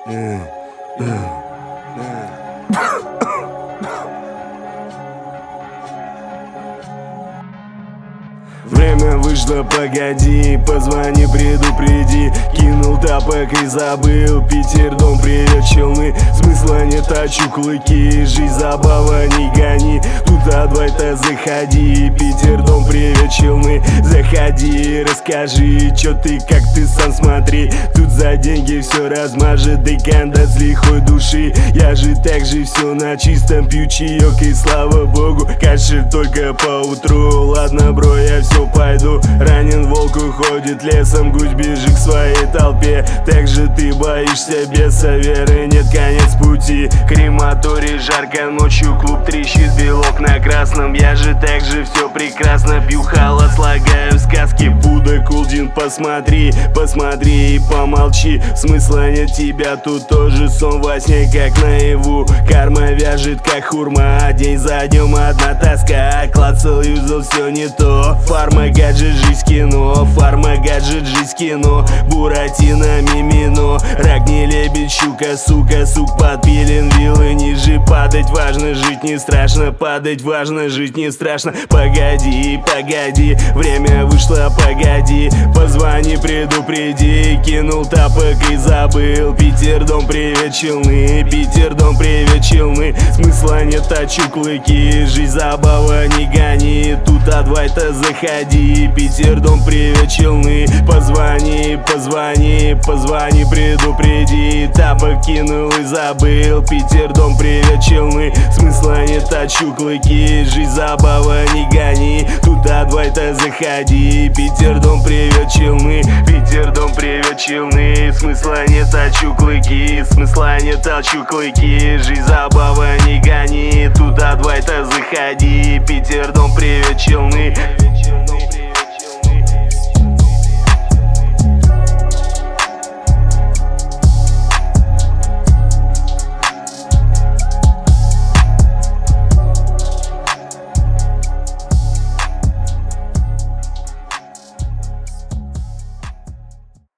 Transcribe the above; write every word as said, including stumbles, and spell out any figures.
Время вышло, погоди, позвони, предупреди. Кинул тапок и забыл, Питер, дом, привет, Челны. Смысла не точу клыки, жизнь забава, не гони. Тут адвайта, заходи, Питер, дом, привет, Челны. Заходи, расскажи, чё ты, как ты сам смотри. Тут за деньги все размажет, деканда с лихой души. Я же так же все на чистом, пью чаек и слава богу. Кашель только по утру, ладно, бро, я все пойду. Ранен волк уходит лесом, гусь бежит к своей толпе. Так же ты боишься беса, веры нет, конец пути. Крематорий, жарко ночью, клуб трещит, белок на красном. Я же так же все прекрасно, пью халат, слагаю сказки. Будда, Кулдин, посмотри, посмотри и помолчи. Смысла нет, тебя тут тоже сон во сне, как наяву. Карма вяжет, как хурма, день за днем одна тоска. Клацал, юзал, все не то. Фарма, гаджет, жизнь кино. Фарма, гаджет, жизнь кино. Буратино, мимино. Рак, не лебедь, щука, сука. Сук подпилен, вилы ниже. Падать важно, жить не страшно. Падать важно, жить не страшно. Погоди, погоди, время вышло, погоди. Позвони, предупреди. Кинул тапок и забыл. Питер, дом, привет, Челны. Питер, дом, привет, Челны. Смысла нет, точу клыки. Жизнь забава, не гони. Тут адвайта, заходи. Питер, дом, привет, Челны. Позвони, позвони, позвони, предупреди. Тапок кинул и забыл. Питер, дом, привет, Челны. Смысла нет, точу клыки. Жизнь забава, не гони. Тут адвайта, заходи. Питер, дом, привет, Челны. Питер, дом, привет, Челны. Смысла нет, точу клыки. Смысла нет, точу клыки. Жизнь забава, не гони. Тут адвайта, заходи. Питер, дом, привет, Челны.